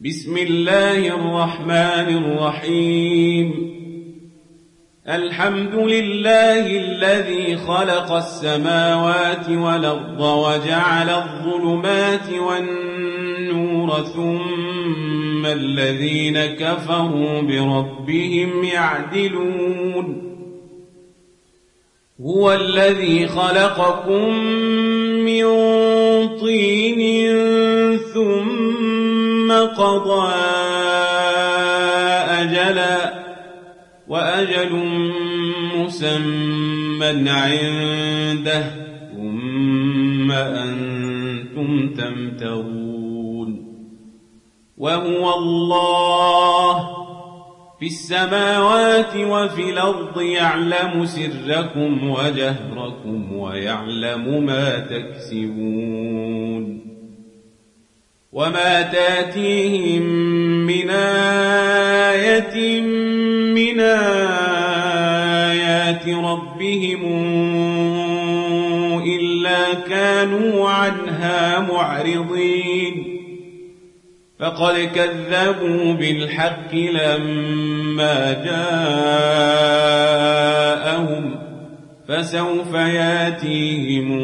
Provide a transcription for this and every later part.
بسم الله الرحمن الرحيم. الحمد لله الذي خلق السماوات والأرض وجعل الظلمات والنور ثم الذين كفروا بربهم يعدلون. هو الذي خلقكم من طين ثم قضى أجلا وأجل مسمى عنده ثم أنتم تمترون. وهو الله في السماوات وفي الأرض يعلم سركم وجهركم ويعلم ما تكسبون. وما تاتيهم من آية من آيات ربهم إلا كانوا عنها معرضين. فقد كذبوا بالحق لما جاءهم فسوف ياتيهم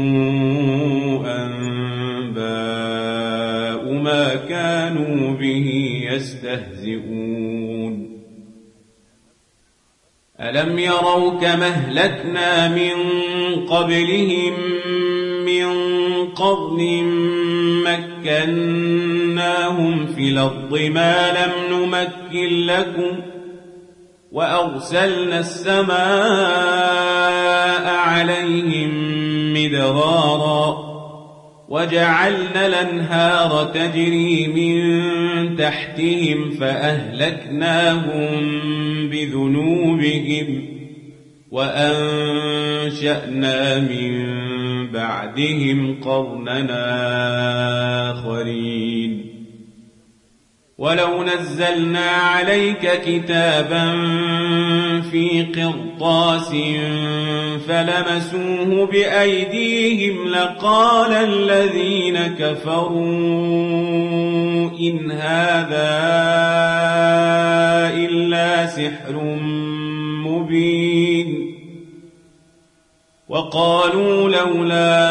أنباء ما كانوا به يستهزئون. ألم يروا كما أهلكنا من قبلهم من قرن مكناهم في الأرض ما لم نمكن لكم وأرسلنا السماء عليهم مدرارا وجعلنا الأنهار تجري من تحتهم فأهلكناهم بذنوبهم وأنشأنا من بعدهم قرننا آخرين. ولو نزلنا عليك كتابا في قرطاس فلمسوه بأيديهم لقال الذين كفروا إن هذا إلا سحر مبين. وقالوا لولا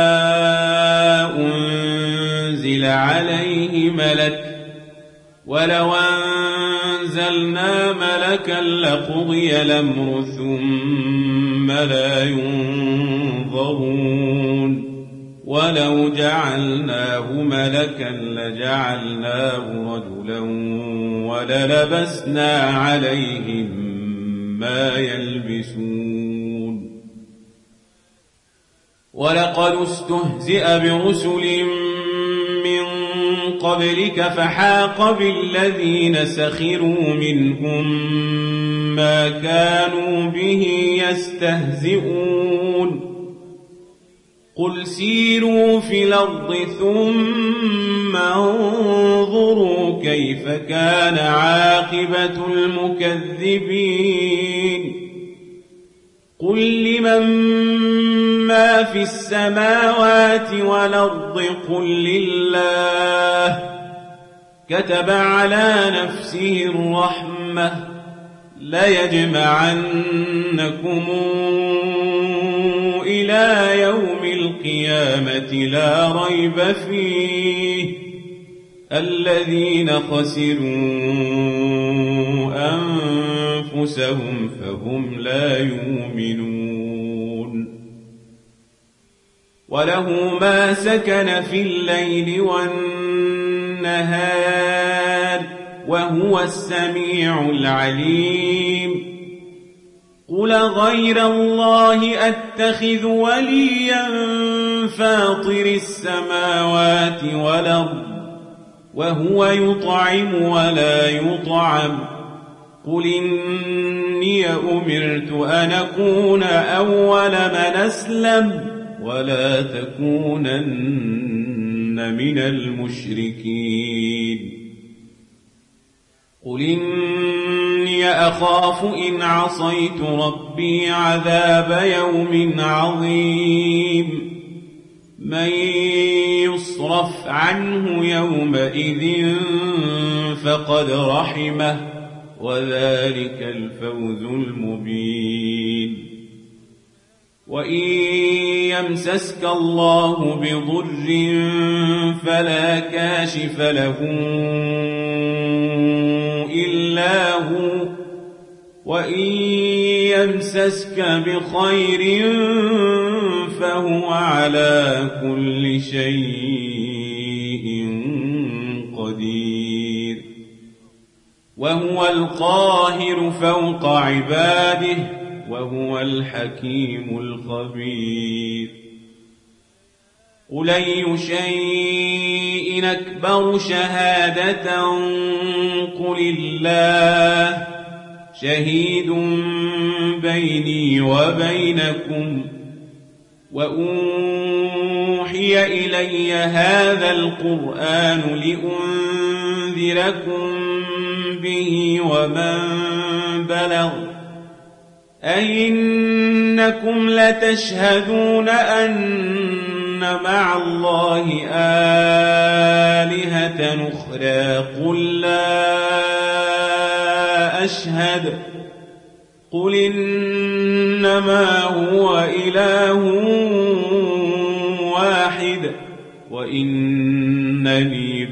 أنزل عليه ملك ولو أنزلنا ملكا لقضي الأمر ثم لا ينظرون. ولو جعلناه ملكا لجعلناه رجلا وللبسنا عليهم ما يلبسون. ولقد استهزئ برسل من قبلك فحاق بالذين سخروا منهم ما كانوا به يستهزئون. قل سيروا في الأرض ثم انظروا كيف كان عاقبة المكذبين. قل لمن ما في السماوات والأرض قل لله كتب على نفسه الرحمة ليجمعنكم إلى يوم القيامة لا ريب فيه الذين خسروا أنفسهم فهم لا يؤمنون. وله ما سكن في الليل والنهار وهو السميع العليم. قل غير الله أتخذ وليا فاطر السماوات والأرض وهو يطعم ولا يطعم. قل إني أمرت أن أكون أول من أسلم ولا تكونن من المشركين. قل إني أخاف إن عصيت ربي عذاب يوم عظيم. من يصرف عنه يومئذ فقد رحمه وذلك الفوز المبين وإن يمسسك الله بضر فلا كاشف له إلا هو وإن يمسسك بخير فهو على كل شيء قدير وهو القاهر فوق عباده وهو الحكيم الخبير قل أي شيء أكبر شهادة قل الله شهيد بيني وبينكم وأوحي إلي هذا القرآن لأنذركم به ومن بلغ أئنكم لتشهدون أن مع الله آلهة أخرى قل لا أشهد قل إنما هو إله واحد وإنني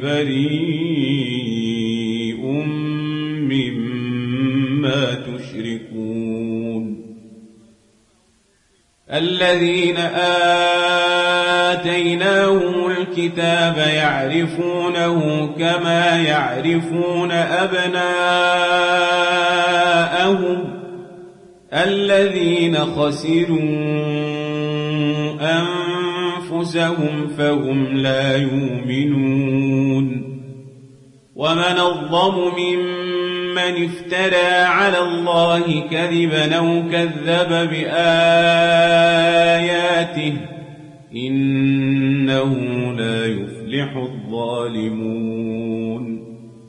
بريء مما تشركون الذين آتيناهم الكتاب يعرفونه كما يعرفون أبناءهم الذين خسروا أنفسهم فهم لا يؤمنون ومن أظلم ممن افترى على الله كذبا أو كذب بآياته إنه لا يفلح الظالمون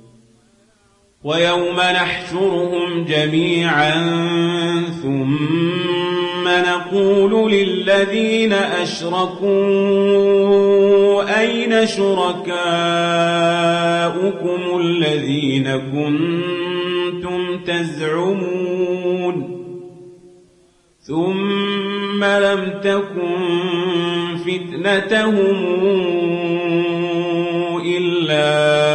ويوم نحشرهم جميعا ثم نقول للذين أشركوا أين شركاؤكم الذين كنتم تزعمون ثم لم تكن فتنتهم إلا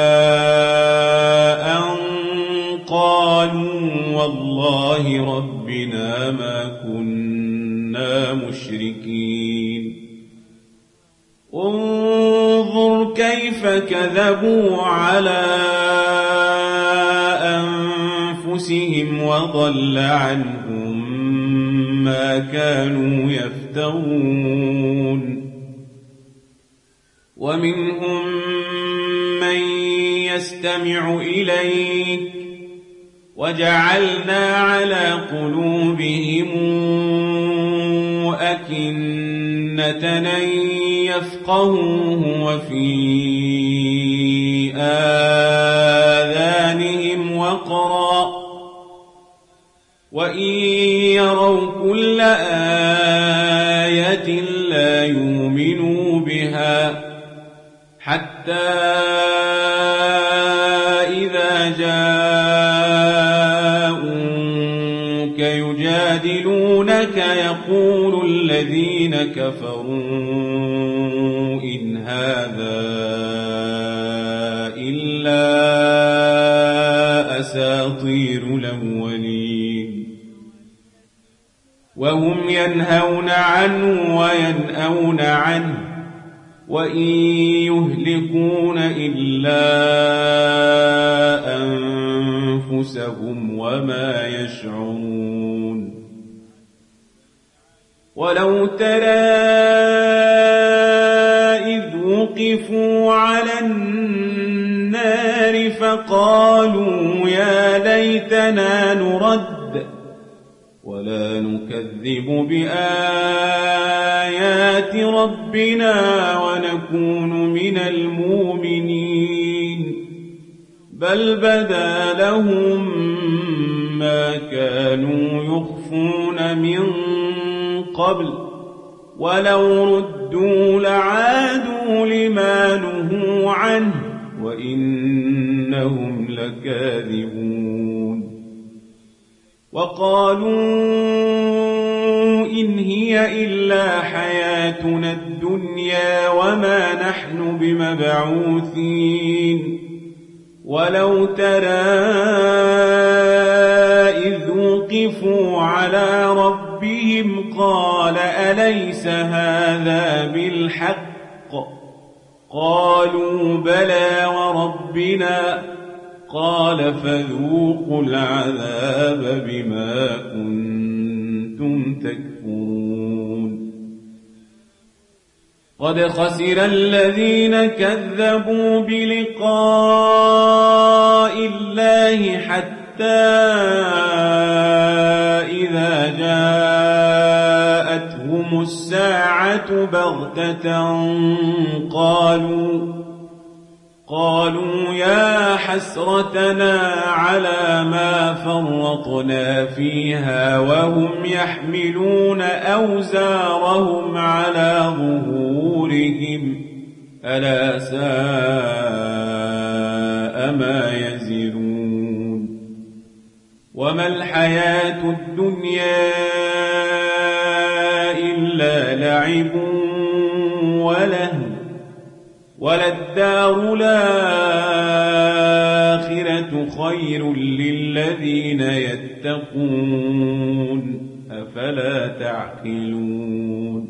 أن قالوا والله ربنا ما كنا مشركين انظر كيف كذبوا على أنفسهم وضل عنهم ما كانوا يفترون ومنهم من يستمع إليك وجعلنا على قلوبهم أكنة أن يفقهوه وفي آذانهم وقرا وإن يروا كل آية لا يؤمنوا بها حتى إذا جاءوك يجادلونك يقول الذين كفروا إن هذا إلا أساطير الأولين وهم ينهون عنه وينأون عنه وإن يهلكون إلا أنفسهم وما يشعرون ولو ترى إذ وقفوا على النار فقالوا يا ليتنا نرد ولا نكذب بآيات ربنا ونكون من المؤمنين بل بدا لهم ما كانوا يخفون من قبل ولو ردوا ردوا لعادوا لما نهوا عنه وإنهم لكاذبون وقالوا إن هي إلا حياتنا الدنيا وما نحن بمبعوثين ولو ترى إذ وقفوا على ربهم قال أليس هذا بالحق قالوا بلى وربنا قال فذوقوا العذاب بما كنتم تكفرون قد خسر الذين كذبوا بلقاء الله حتى إذا جاءتهم الساعة بغتة قالوا يا حسرتنا على ما فرطنا فيها وهم يحملون أوزارهم على ظهورهم ألا ساء ما يزرون وما الحياة الدنيا إلا لعب ولهو وللدار الآخرة خير للذين يتقون أفلا تعقلون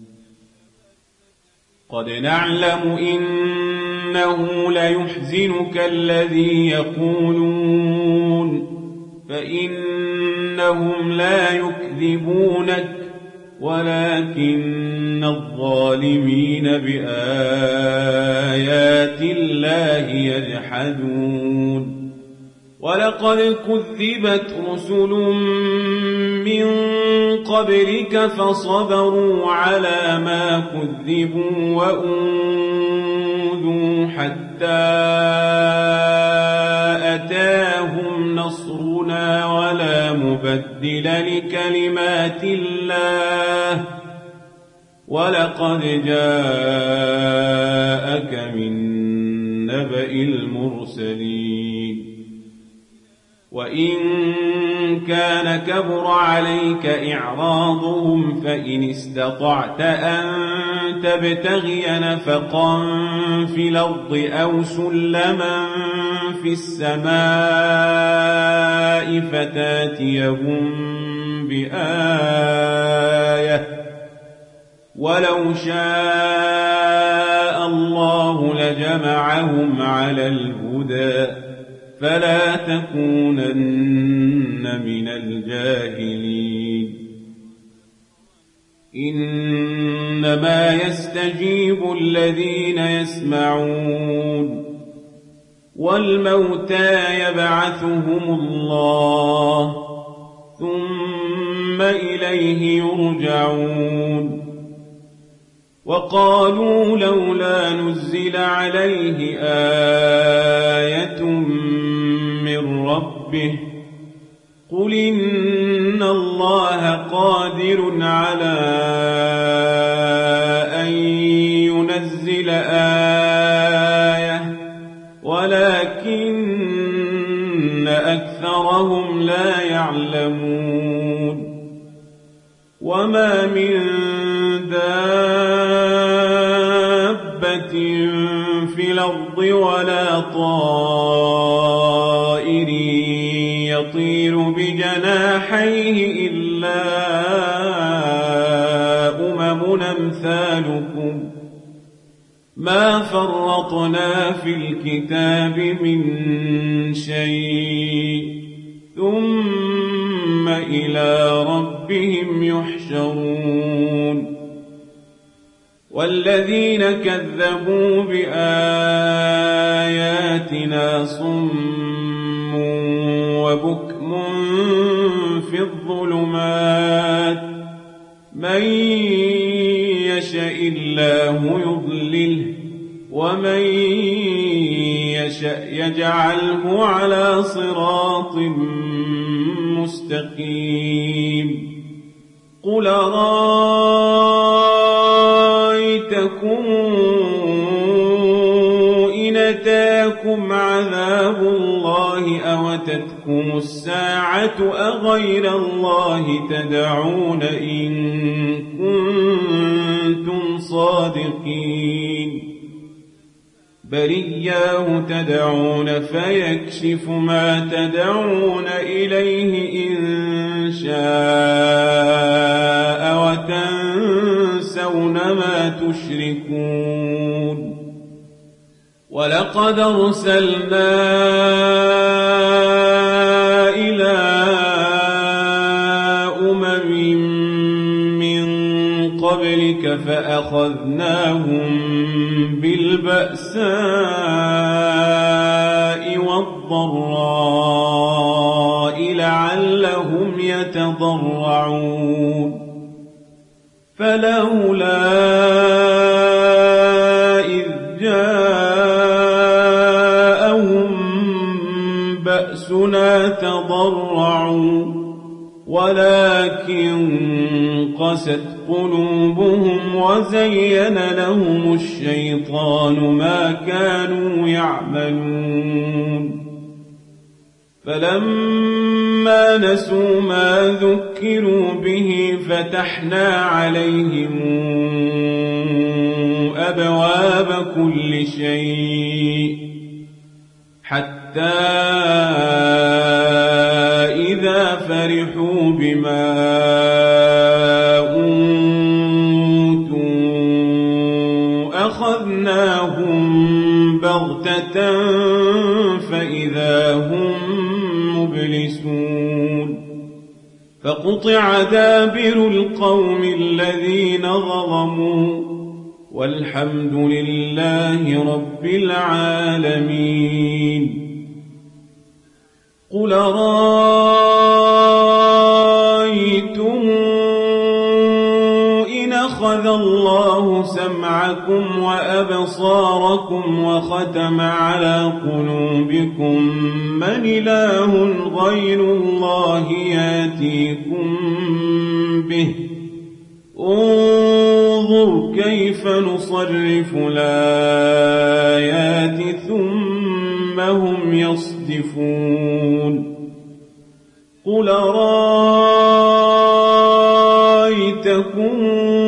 قد نعلم إنه ليحزنك الذي يقولون فإنهم لا يكذبونك ولكن الظالمين بآيات الله يجحدون ولقد كذبت رسل من قبلك فصبروا على ما كذبوا وأوذوا حتى أتاهم نصرنا ولا مبدل لكلمات الله ولقد جاءك من نبأ المرسلين وإن كان كبر عليك إعراضهم فإن استطعت أن تبتغي نفقا في الأرض أو سلما في السماء فتاتيهم بآية ولو شاء الله لجمعهم على الهدى فلا تكونن من الجاهلين إنما يستجيب الذين يسمعون والموتى يبعثهم الله ثم إليه يرجعون وقالوا لولا نزل عليه آية من ربه قل إن الله قادر على أن ينزل آية ولكن أكثرهم لا يعلمون وما من دابة في الأرض ولا طائر يطير بجناحيه إلا أمثالكم ما فرطنا في الكتاب من شيء ثم إلى ربهم يحشرون والذين كذبوا بآياتنا صم وبكم في الظلمات من يشاء الله يضلله ومن يشاء يجعله على صراط مستقيم قل رأيتم إن أتاكم عذاب الله أوتتكم الساعة أغير الله تدعون إن كنتم صادقين بل إياه تدعون فيكشف ما تدعون إليه إن شاء وتنسون ما تشركون ولقد أرسلنا إلى من قبلك فأخذناهم بالبأساء والضراء لعلهم يتضرعون فلولا إذ جاءهم بأسنا تضرعوا ولكن قست قلوبهم وزين لهم الشيطان ما كانوا يعملون فلما نسوا ما ذكروا به فتحنا عليهم أبواب كل شيء حتى إذا فرحوا بما أوتوا أخذناهم بغتة فإذا هم مبلسون فقطع دابر القوم الذين ظلموا والحمد لله رب العالمين قل رأيتم إن أخذ الله سمعكم وأبصاركم وختم على قلوبكم من إله غير الله ياتيكم به انظر كيف نصرف الآيات ثم هم يصدفون قل رأيتكم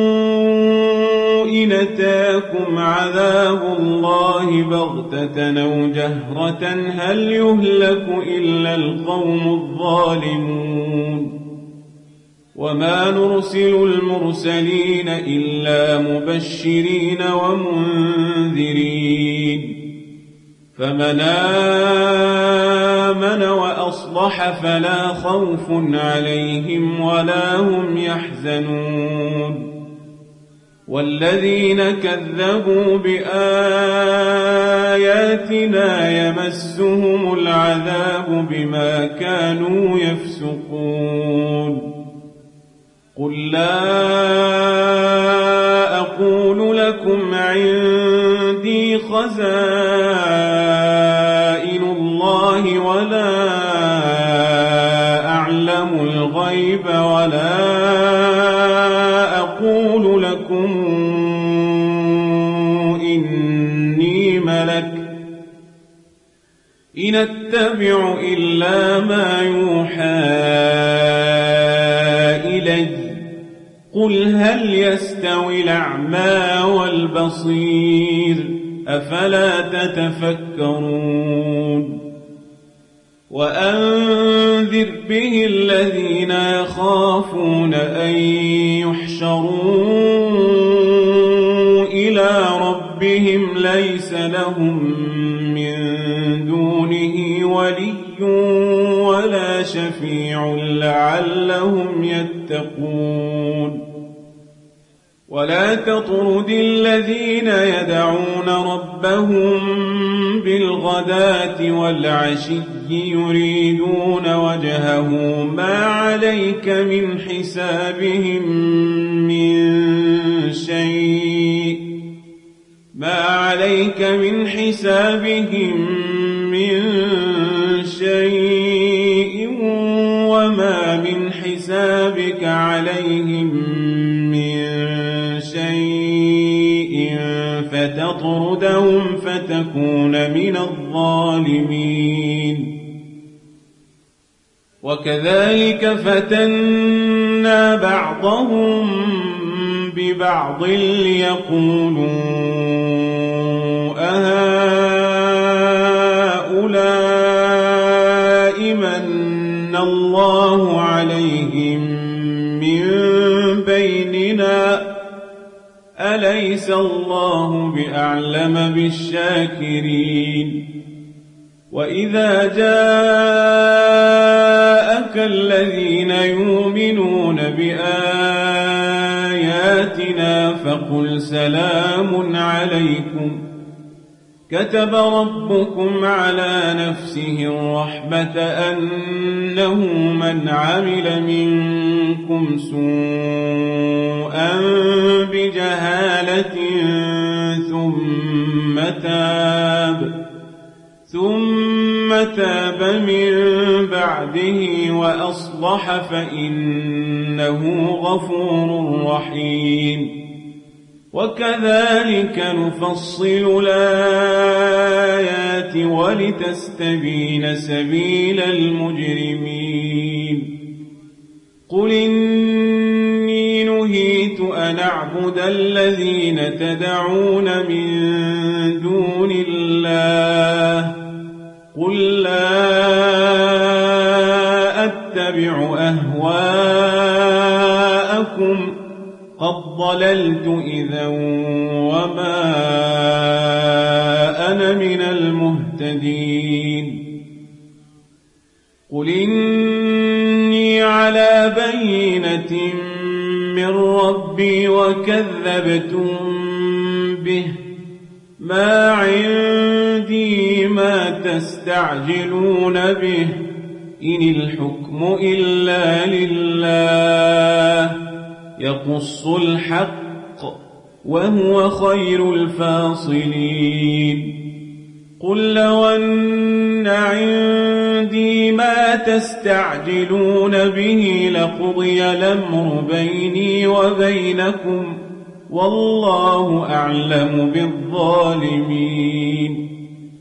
إن أتاكم عذاب الله بغتة أو جهرة هل يهلك إلا القوم الظالمون وما نرسل المرسلين إلا مبشرين ومنذرين فمن آمن وأصلح فلا خوف عليهم ولا هم يحزنون والذين كذبوا بآياتنا يمسهم العذاب بما كانوا يفسقون قل لا أقول لكم عندي خزائن الله ولا أعلم الغيب ولا أقول لكم إني ملك إن أتبع إلا ما يوحى إلي قل هل يستوي الأعمى والبصير أفلا تتفكرون وأنذر به الذين يخافون أن يحشروا إلى ربهم ليس لهم من دونه ولي ولا شفيع لعلهم يتقون ولا تطرد الذين يدعون ربهم بالغداة والعشي يريدون وجهه ما عليك من حسابهم من شيء وما من حسابك عليهم من شيء فيطردهم فتكون من الظالمين. وكذلك فتنا بعضهم ببعض ليقولوا أهؤلاء من الله عليهم من بيننا أليس الله بأعلم بالشاكرين. وإذا جاءك الذين يؤمنون بآياتنا فقل سلام عليكم كتب ربكم على نفسه الرحمة أنه من عمل منكم سوءا بجهالة ثم تاب من بعده وأصلح فإنه غفور رحيم. وكذلك نفصل الآيات ولتستبين سبيل المجرمين. قل إني نهيت أن أعبد الذين تدعون من دون الله قل لا أتبع أهواءكم قد ضللت إذا وما أنا من المهتدين. قل إني على بينة من ربي وكذبتم به ما عندي ما تستعجلون به إن الحكم إلا لله يقص الحق وهو خير الفاصلين. قل لو أن عندي ما تستعجلون به لقضي الأمر بيني وبينكم والله أعلم بالظالمين.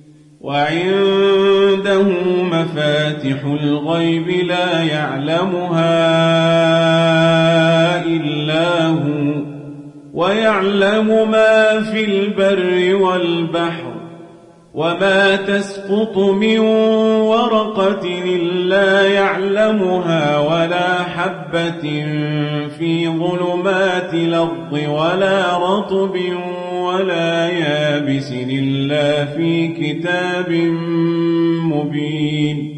وعنده مفاتح الغيب لا يعلمها إلا هو ويعلم ما في البر والبحر وما تسقط من ورقة إلا يعلمها ولا حبة في ظلمات الأرض ولا رطب ولا يابس إلا في كتاب مبين.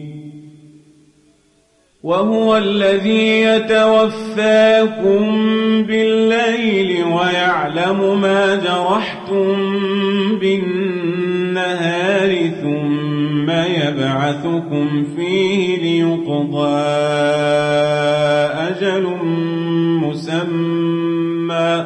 وهو الذي يتوفاكم بالليل ويعلم ما جرحتم بالنهار ثم يبعثكم فيه ليقضى أجل مسمى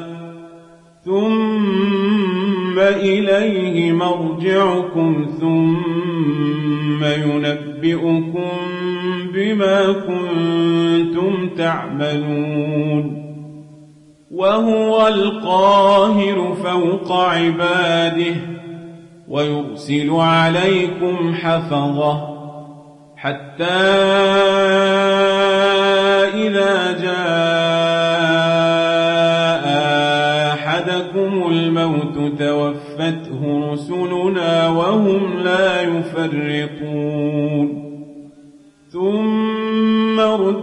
ثم إليه مرجعكم ثم ينبئكم بما كنتم تعملون. وهو القاهر فوق عباده ويرسل عليكم حفظة حتى إذا جاء أحدكم الموت توفته رسلنا وهم لا يفرطون ثم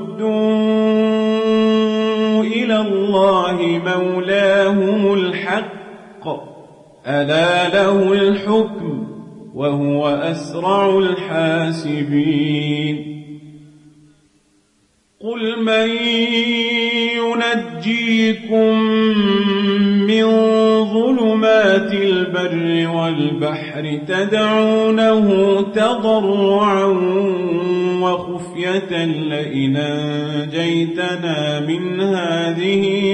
ردوا إلى الله مولاهم الحق ألا له الحكم وهو أسرع الحاسبين. قل من ينجيكم من ظلمات البر والبحر تدعونه تضرعا وخفية لئن أنجيتنا من هذه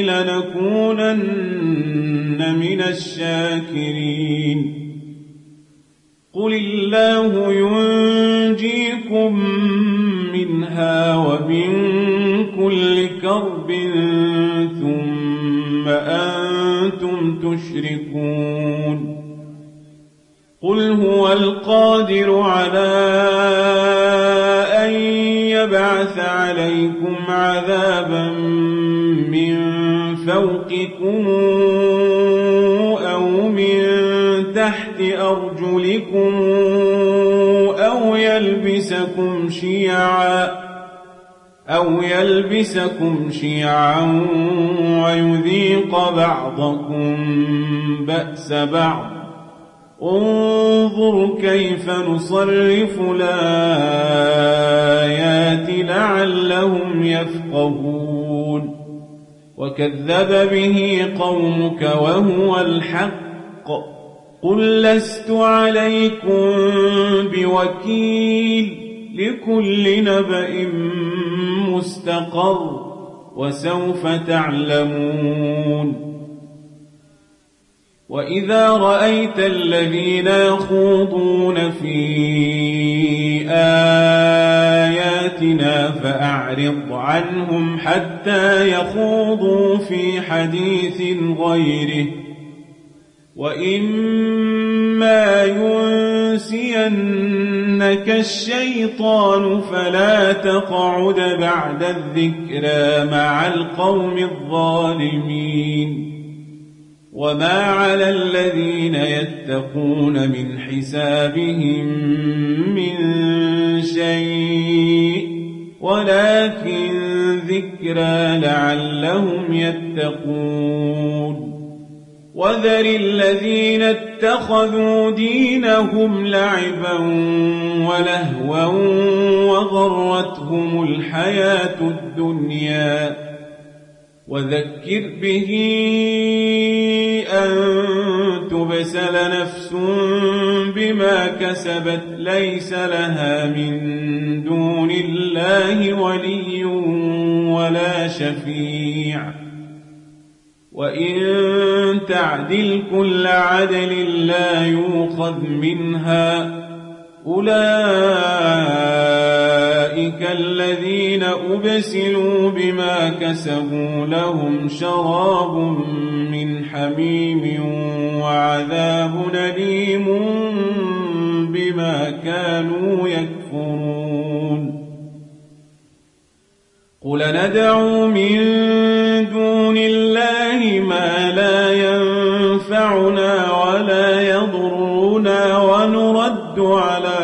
لنكونن من الشاكرين. قل الله ينجيكم منها ومن كل كرب ثم أنتم تشركون. قل هو القادر على أن يبعث عليكم عذابا من فوقكم أو من تحت أرجلكم أو يلبسكم شيعا ويذيق بعضكم بأس بعض انظر كيف نصرف الآيات لعلهم يفقهون وكذب به قومك وهو الحق قل لست عليكم بوكيل لكل نبأ مستقر وسوف تعلمون وإذا رأيت الذين يخوضون في آياتنا فأعرض عنهم حتى يخوضوا في حديث غيره وإما ينسينك الشيطان فلا تقعد بعد الذكرى مع القوم الظالمين وما على الذين يتقون من حسابهم من شيء ولكن ذكرى لعلهم يتقون وذر الذين اتخذوا دينهم لعبا ولهوا وغرتهم الحياة الدنيا وذكر به أن تبسل نفس بما كسبت ليس لها من دون الله ولي ولا شفيع وإن تعدل كل عدل لا يؤخذ منها أولئك الذين أبسلوا بما كسبوا لهم شراب من حميم وعذاب أليم بما كانوا يكفرون قل ندعو من دون الله ما لا ينفعنا ولا يضرنا ونرد على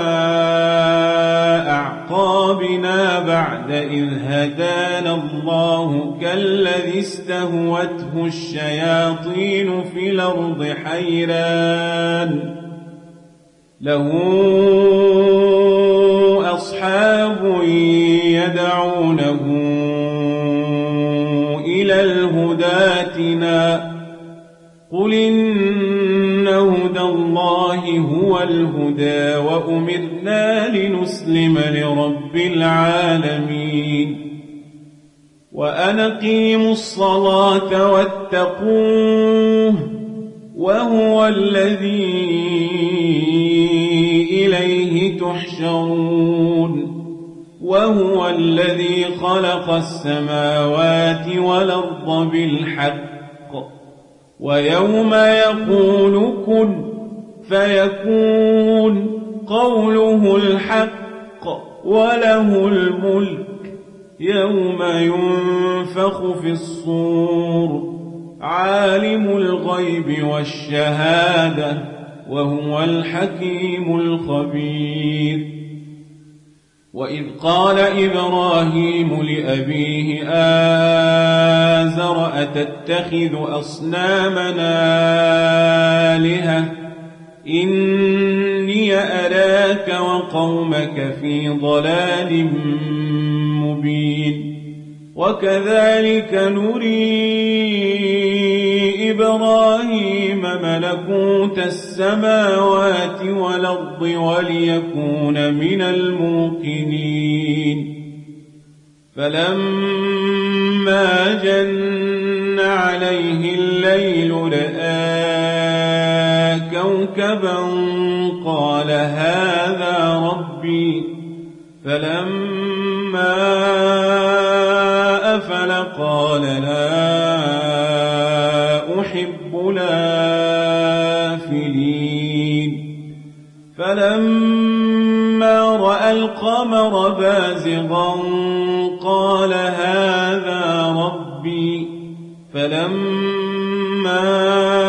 أعقابنا بعد إذ هدانا الله كالذي استهوته الشياطين في الأرض حيران له أصحاب يدعونه إلى الهدى ائتنا قل إن هدى الله هو الهدى وأمرنا لنسلم لرب العالمين وأن أقيموا الصلاة واتقوه وهو الذي إليه تحشرون وهو الذي خلق السماوات والأرض بالحق ويوم يقول كن فيكون قوله الحق وله الملك يوم ينفخ في الصور عالم الغيب والشهادة وهو الحكيم الخبير وإذ قال إبراهيم لأبيه آزر أتتخذ أصنامنا آلهة إني أراك وقومك في ضلال مبين وكذلك نري إبراهيم ملكوت السماوات والأرض وليكون من الموقنين فلما جن عليه الليل رأى كوكبا قال هذا ربي فلما أفل قال لا أحب الآفلين فلما رأى القمر بازغا قال هذا ربي فلما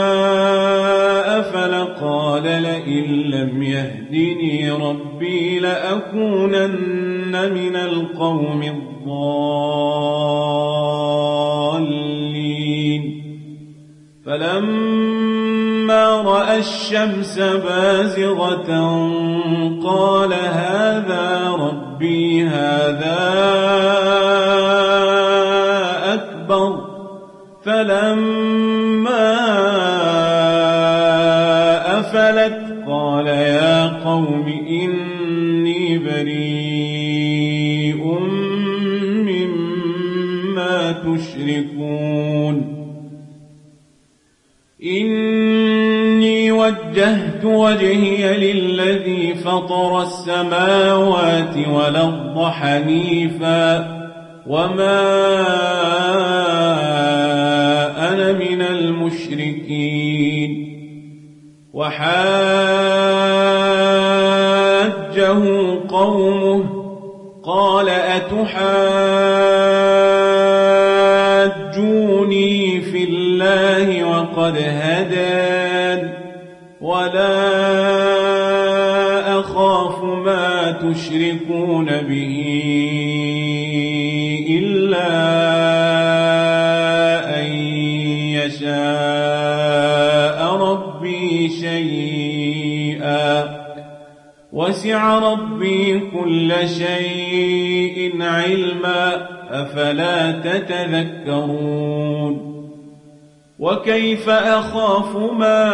أفل قال لئن لم يهدني ربي لأكونن من القوم الضالين فلما رأى الشمس بازغة قال هذا ربي هذا أكبر فلما أفلت قال يا قوم إني بريء مما تشركون إني وجهت وجهي للذي فطر السماوات والأرض حنيفا وما أنا من المشركين وحاجه قومه قال أتحاجوني في الله وقد هدان ولا أخاف ما تشركون به إلا أن يشاء ربي شيئا وسع ربي كل شيء علما أفلا تتذكرون وكيف أخاف ما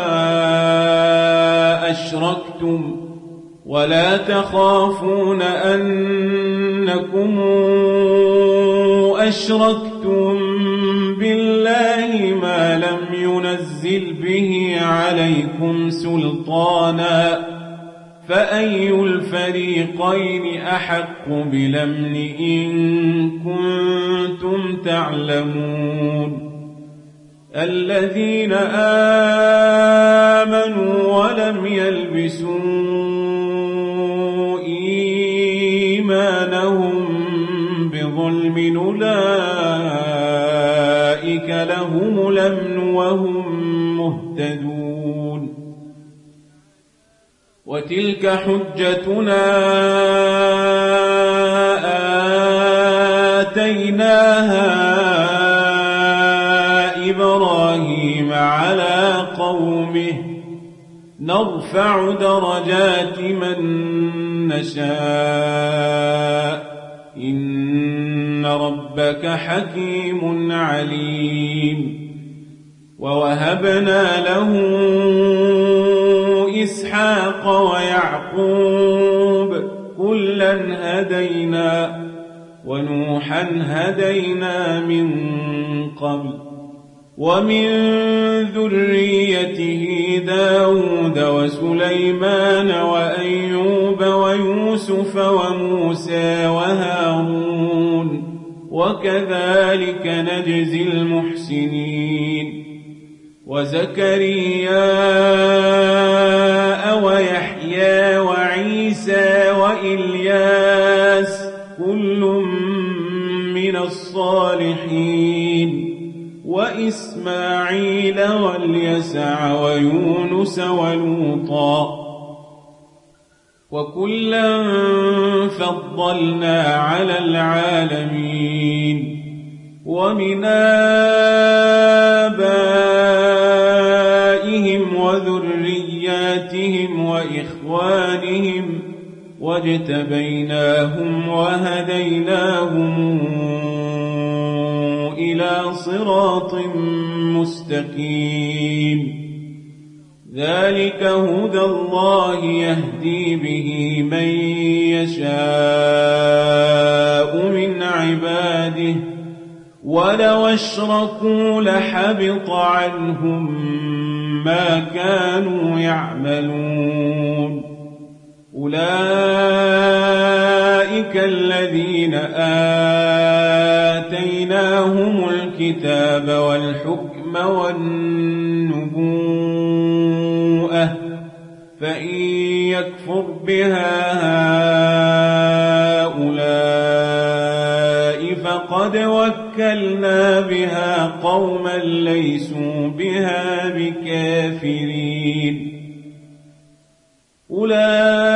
أشركتم ولا تخافون أنكم أشركتم بالله ما لم ينزل به عليكم سلطانا فأي الفريقين أحق بالأمن إن كنتم تعلمون الذين آمنوا ولم يلبسوا إيمانهم بظلم أولئك لهم الأمن وهم مهتدون وتلك حجتنا آتيناها إبراهيم على قومه نرفع درجات من نشاء إن ربك حكيم عليم ووهبنا له إسحاق ويعقوب كلا هدينا ونوحا هدينا من قبل ومن ذريته داود وسليمان وأيوب ويوسف وموسى وهارون وكذلك نجزي المحسنين وزكريا ويحيى وعيسى وإلياس كل من الصالحين وإسماعيل واليسع ويونس ولوطا وكلا فضلنا على العالمين ومن آبائهم وذرياتهم وإخوانهم واجتبيناهم وهديناهم إلى صراط مستقيم ذلك هدى الله يهدي به من يشاء من عباده ولو أشركوا لحبط عنهم ما كانوا يعملون أولئك الذين آتيناهم الكتاب والحكم والنبوءة فإن بها هؤلاء فقد وكلنا بها قوما ليسوا بها بكافرين أولئك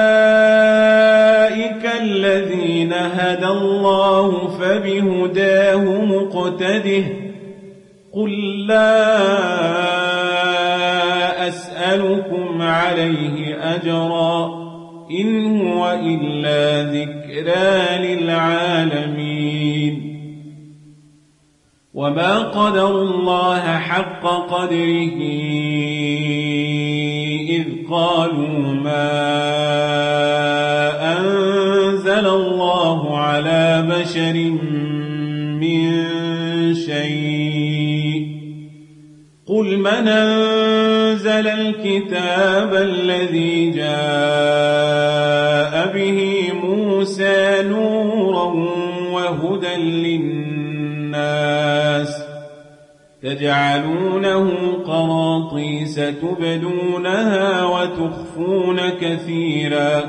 الذين هدى الله فبهداه مقتده قل لا أسألكم عليه أجرا إن هو إلا ذكرى للعالمين وما قدروا الله حق قدره إذ قالوا ما أنزل الله على بشر من شيء قل من أنزل الكتاب الذي جاء به موسى نورا وهدى للناس تجعلونه قراطيس تبدونها وتخفون كثيرا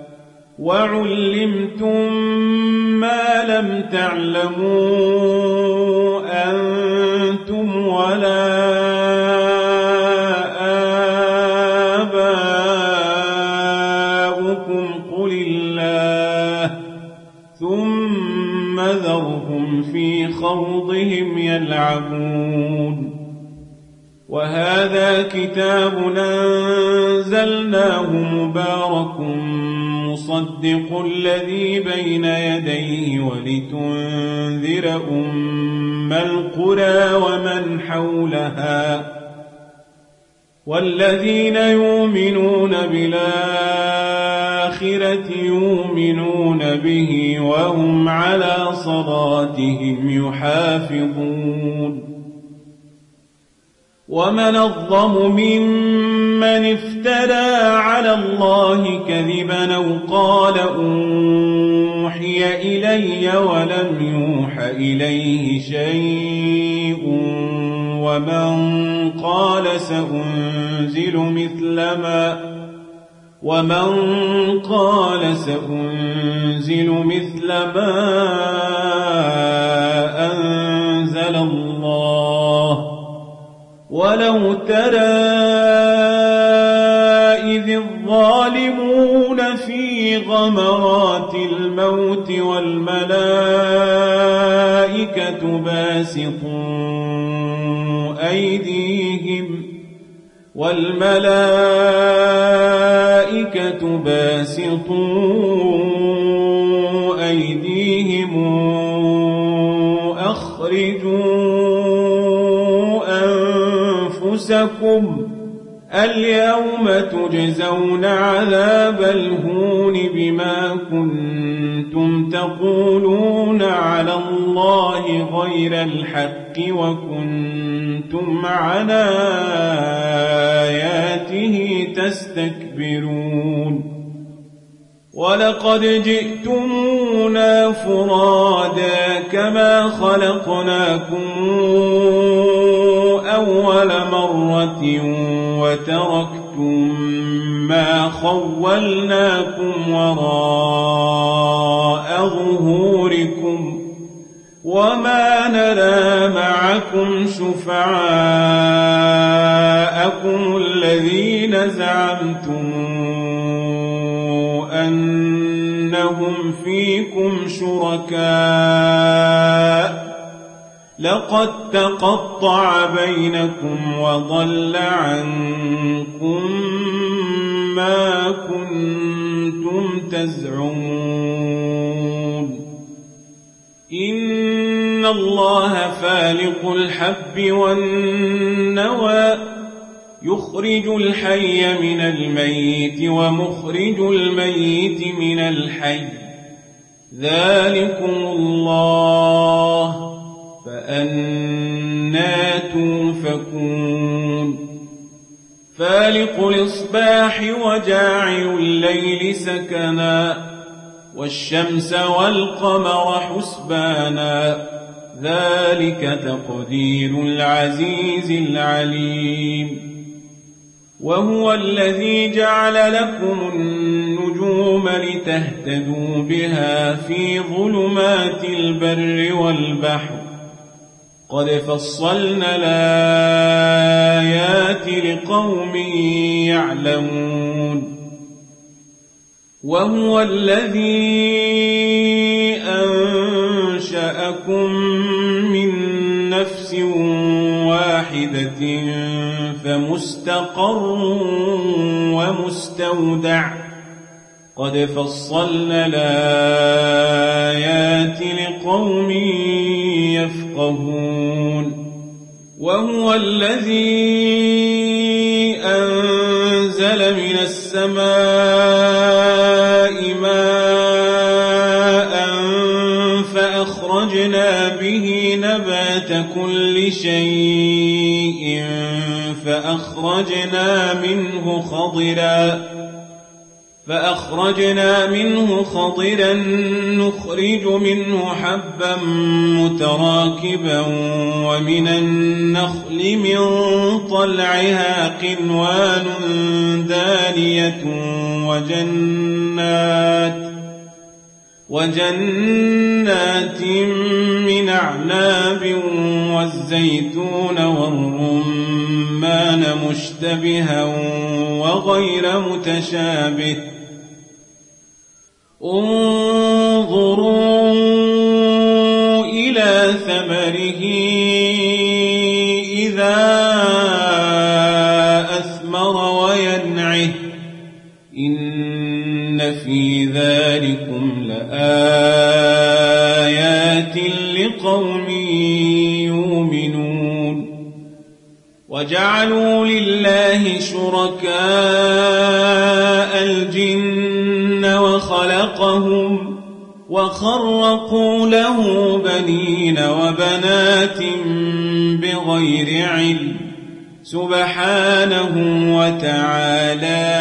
وعلمتم ما لم تعلموا أنتم ولا آباؤكم قل الله ثم ذرهم في خوضهم يلعبون وهذا كتاب أنزلناه مبارك مصدق الذي بين يديه ولتنذر أم القرى ومن حولها والذين يؤمنون بالآخرة يؤمنون به وهم على صلاتهم يحافظون ومن الظلم ممن افترى على الله كذبا أو قال أوحي إلي ولم يوح إليه شيء ومن قال سأنزل مثل ما أنزل الله ولو ترى إذ الظالمون في غمرات الموت والملائكة باسطوا أيديهم أخرجوا أنفسكم اليوم تجزون عذاب الهون بما كنتم تقولون على الله غير الحق وكنتم عن آياته تستكبرون ولقد جئتمونا فرادا كما خلقناكم أول مرة وتركتم ما خولناكم وراء ظهوركم وما نرى معكم شفعاءكم الذين زعمتم أنهم فيكم شركاء لقد تقطع بينكم وضل عنكم ما كنتم تزعمون إن الله فالق الحب والنوى يخرج الحي من الميت ومخرج الميت من الحي ذلكم الله فأنى توفكون فالق الإصباح وجاعل الليل سكنا والشمس والقمر حسبانا ذلك تقدير العزيز العليم وهو الذي جعل لكم النجوم النجوم لتهتدوا بها في ظلمات البر والبحر قد فصلنا الآيات لقوم يعلمون وهو الذي أنشأكم من نفس واحدة فمستقر ومستودع قد فصلنا الآيات لقوم يفقهون وهو الذي أنزل من السماء ماء فأخرجنا به نبات كل شيء فأخرجنا منه خضرا نخرج منه حبا متراكبا ومن النخل من طلعها قنوان دانية وجنات من أعناب والزيتون والرمان مشتبها وغير متشابه انظروا إلى ثمره إذا أثمر وينعه إن في ذلكم لآيات لقوم يؤمنون وجعلوا لله شركاء الجن وخلقهم وخرقوا له بنين وبنات بغير علم سبحانه وتعالى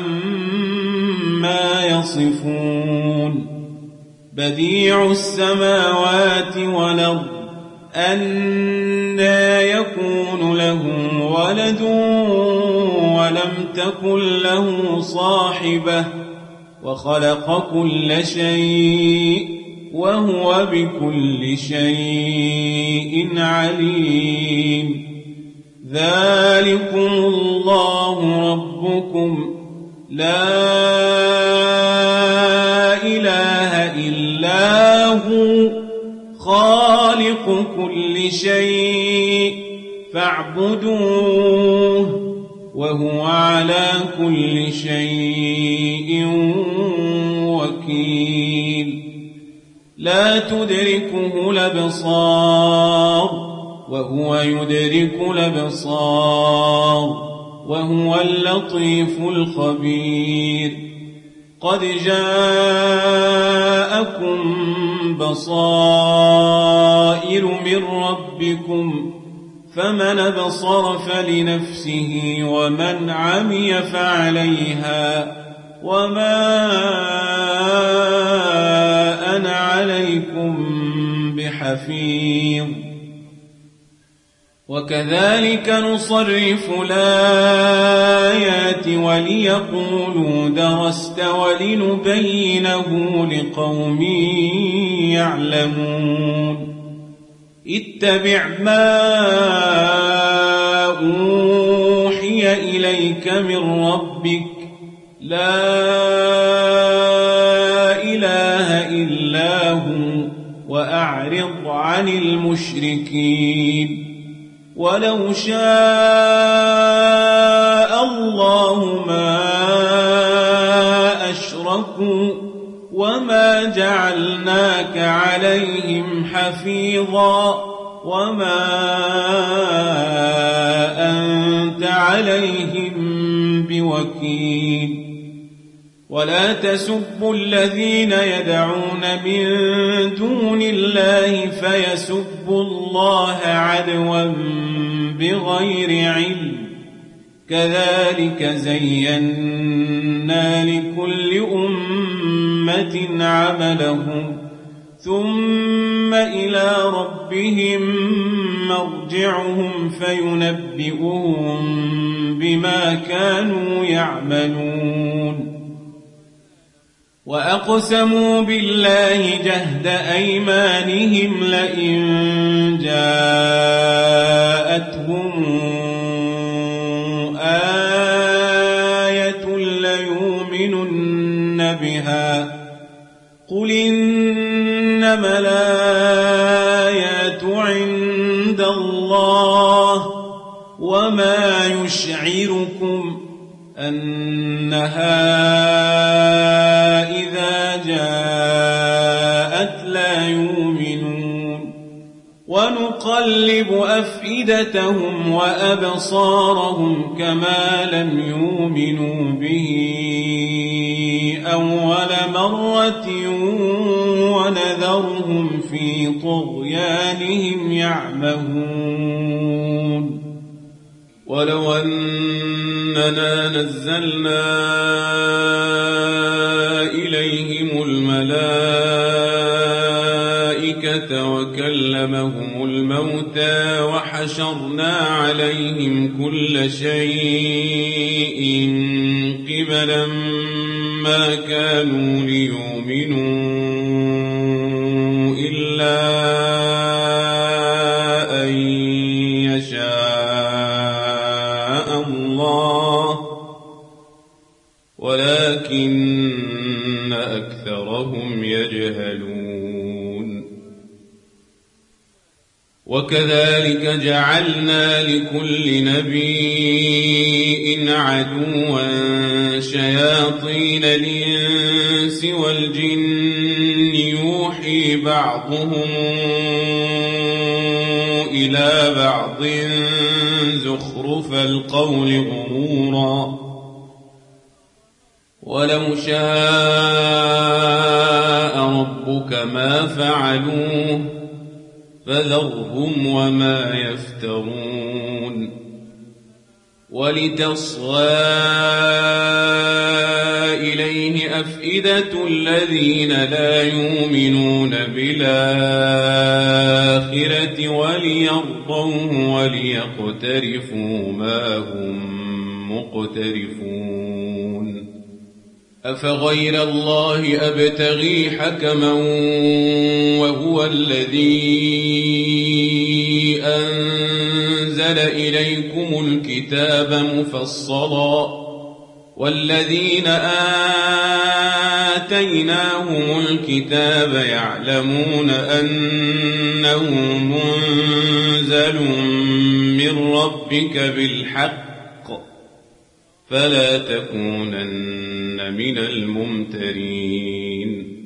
عما يصفون بديع السماوات والأرض أنى يكون له ولد ولم تكن له صاحبة وخلق كل شيء وهو بكل شيء عليم ذلكم الله ربكم لا إله إلا هو خالق كل شيء فاعبدوه وهو على كل شيء وكيل لا تدركه الأبصار وهو يدرك الأبصار وهو اللطيف الخبير قد جاءكم بصائر من ربكم فمن أبصر فلنفسه ومن عمي فعليها وما أنا عليكم بحفيظ وكذلك نصرف الآيات وليقولوا درست ولنبينه لقوم يعلمون اتبع ما أوحي إليك من ربك لا إله إلا هو وأعرض عن المشركين ولو شاء الله ما أشركوا وما جعلناك عليهم حفيظا وما أنت عليهم بوكيل ولا تسبوا الذين يدعون من دون الله فيسبوا الله عدوا بغير علم كذلك زينا لكل أمة عملهم ثم إلى ربهم مرجعهم فينبئهم بما كانوا يعملون وأقسموا بالله جهد أيمانهم لئن جاءتهم آية ليؤمنن بها قل إنما الآيات عند الله وما يشعركم أنها إذا جاءت لا يؤمنون ونقلب أفئدتهم وأبصارهم كما لم يؤمنوا به أول مرة ونذرهم في طغيانهم يعمهون ولو أننا نزلنا إليهم الملائكة وكلمهم الموتى وحشرنا عليهم كل شيء قبلا ما كانوا ليؤمنوا إلا أن يشاء الله ولكن أكثرهم يجهلون وكذلك جعلنا لكل نبي عدوا شياطين الإنس والجن يوحي بعضهم إلى بعض زخرف القول غرورا ولو شاء ربك ما فعلوه فذرهم وما يفترون ولتصغى إليه أفئدة الذين لا يؤمنون بالآخرة وليرضوه وليقترفوا ما هم مقترفون أفغير الله أبتغي حكما وهو الذي أنزل إليكم الكتاب مفصلا والذين آتيناهم الكتاب يعلمون أنه منزل من ربك بالحق فلا تكونن من الممترين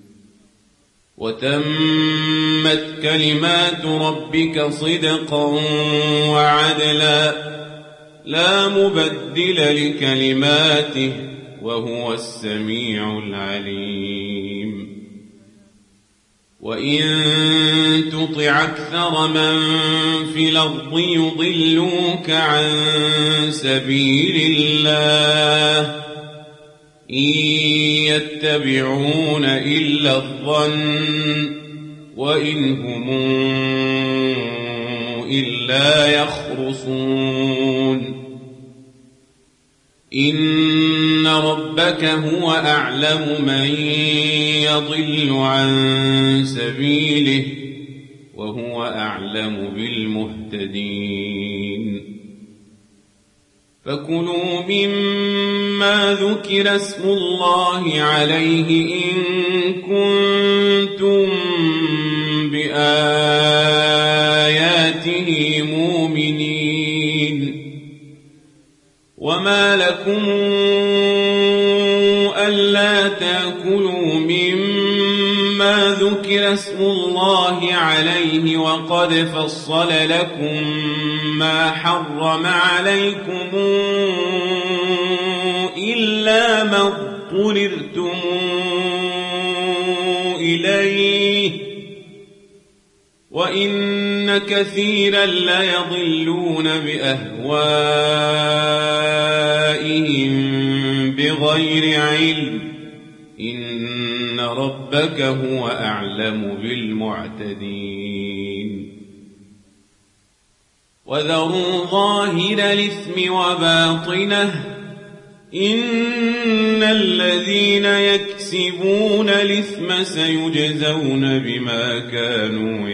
وتمت كلمات ربك صدقا وعدلا لا مبدل لكلماته وهو السميع العليم وإن تطع أكثر من في الأرض يضلوك عن سبيل الله إن يتبعون إلا الظن وإن هم إلا يخرصون إن ربك هو أعلم من يضل عن سبيله وهو أعلم بالمهتدين فكلوا مما ذكر اسم الله عليه إن كنتم بآياته مؤمنين وما لكم ألا تأكلوا مما ذكر اسم الله عليه وقد فصل لكم ما حرم عليكم إلا ما اضطررتم إليه وإن كثيرا ليضلون بأهوائهم بغير علم إن ربك هو أعلم بالمعتدين وذروا ظاهر الإثم وباطنه إن الذين يكسبون الإثم سيجزون بما كانوا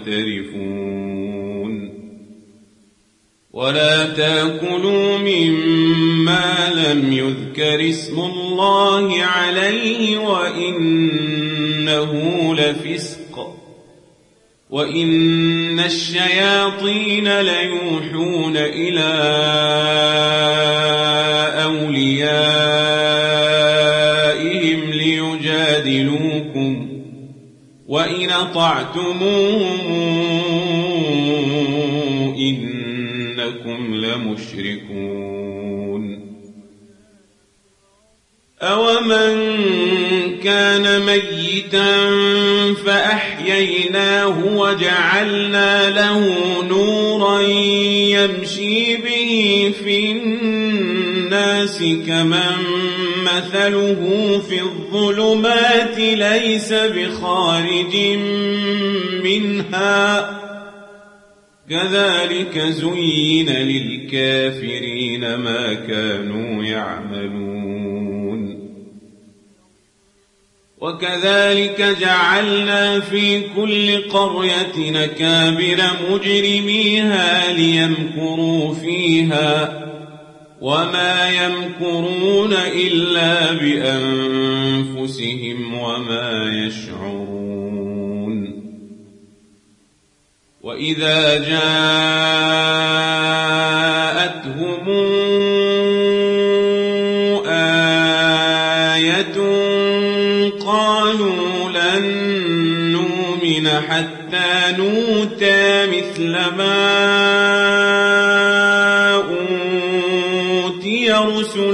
يقترفون ولا تأكلوا مما لم يذكر اسم الله عليه وإنه لفسق وإن الشياطين ليوحون إلى أوليائهم ليجادلوكم وإن أطعتموهم إنكم لمشركون أومن كان ميتا فأحييناه وجعلنا له نورا يمشي به في الناس كمن مثله في الظلمات ليس بخارج منها كذلك زين للكافرين ما كانوا يعملون وكذلك جعلنا في كل قرية أكابر مجرميها ليمكروا فيها وما يمكرون إلا بأنفسهم وما يشعرون وإذا جاءتهم آية قالوا لن نؤمن حتى نؤتى مثل ما أوتي رسل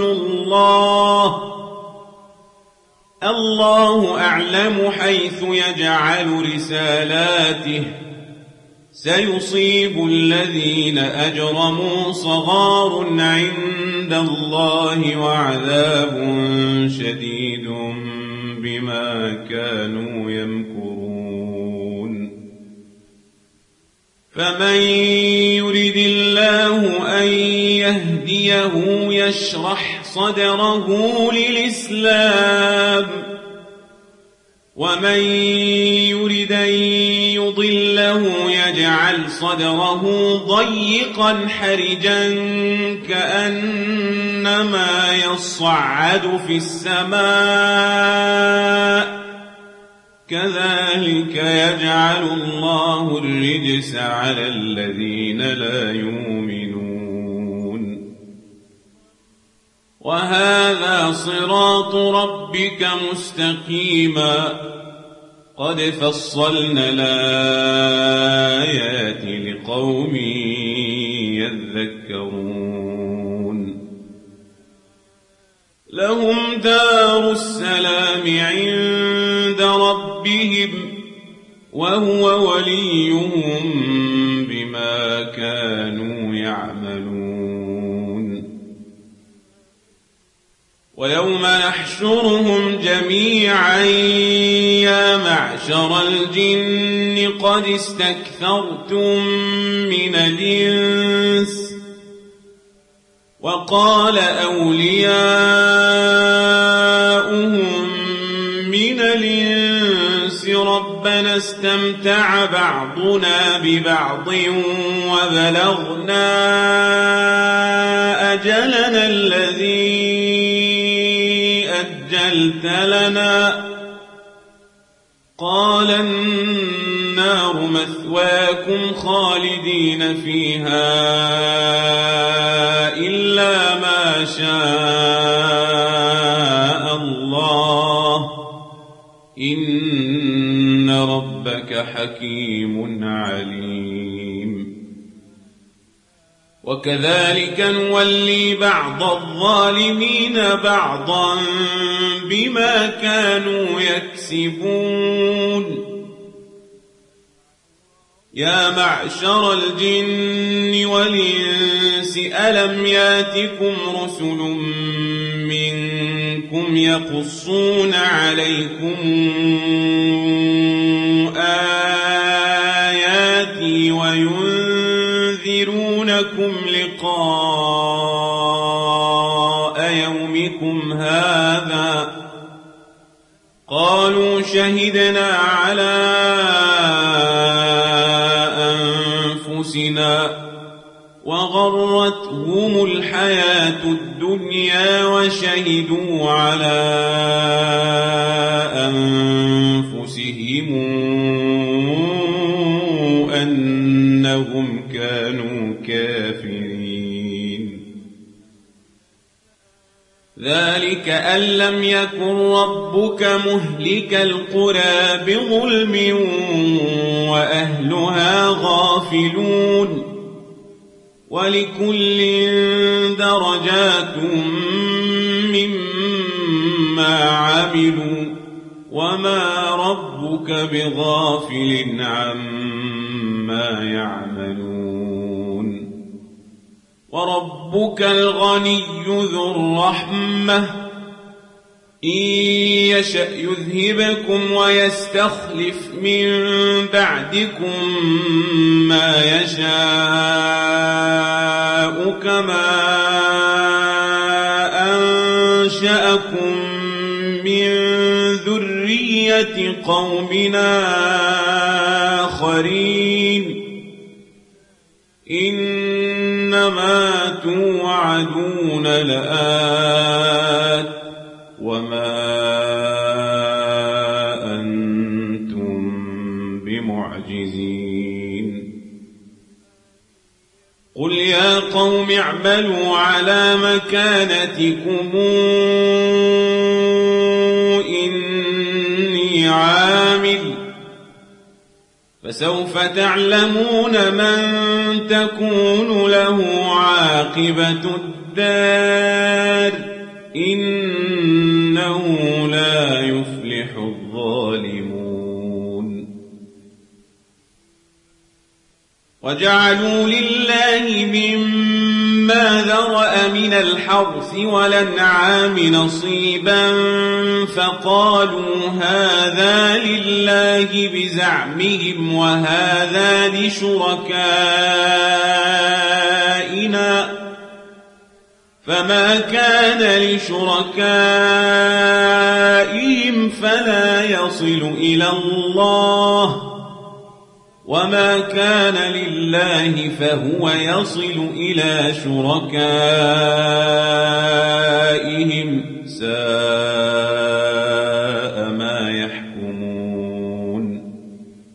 الله أعلم حيث يجعل رسالاته سيصيب الذين أجرموا صغار عند الله وعذاب شديد بما كانوا يمكرون فمن يرد الله أن يهديه يشرح صدره للإسلام ومن يرد أن يضله يجعل صدره ضيقا حرجا كأنما يصعد في السماء كذلك يجعل الله الرجس على الذين لا يؤمنون وهذا صراط ربك مستقيما قد فصلنا الآيات لقوم يذكرون لهم دار السلام عند ربهم وهو وليهم بما كانوا يعملون ويوم نحشرهم جميعا يا معشر الجن قد استكثرتم من الإنس وقال أولياؤهم من الإنس ربنا استمتع بعضنا ببعض وبلغنا أجلنا الذي أجلت لنا قال النار مثواكم خالدين فيها إلا ما شاء الله إن ربك حكيم عليم وكذلك نولي بعض الظالمين بعضا بما كانوا يكسبون يا معشر الجن والإنس ألم ياتكم رسل منكم يقصون عليكم آياتي وينذرونكم لقاء يومكم شهدنا على أنفسنا وغرتهم الحياة الدنيا وشهدوا على أنفسهم أنهم كانوا كافرين. ذلك أن لم يكن ربك مهلك القرى بظلم وأهلها غافلون ولكل درجات مما عملوا وما ربك بغافل عما يعملون. وربك الغني ذو الرحمة إن يشأ يذهبكم ويستخلف من بعدكم ما يشاء كما أنشأكم من ذرية قومنا آخرين إنما توعدون لآت وما أنتم بمعجزين. قل يا قوم اعملوا على مكانتكم إني عامل فسوف تعلمون من تكون له عاقبة الدار إنه لا يفلح الظالمون. وجعلوا لله مما ذرأ من الحرث والأنعام نصيبا فقالوا هذا لله بزعمهم وهذا لشركائنا فما كان لشركائهم فلا يصل إلى الله وما كان لله فهو يصل إلى شركائهم ساء ما يحكمون.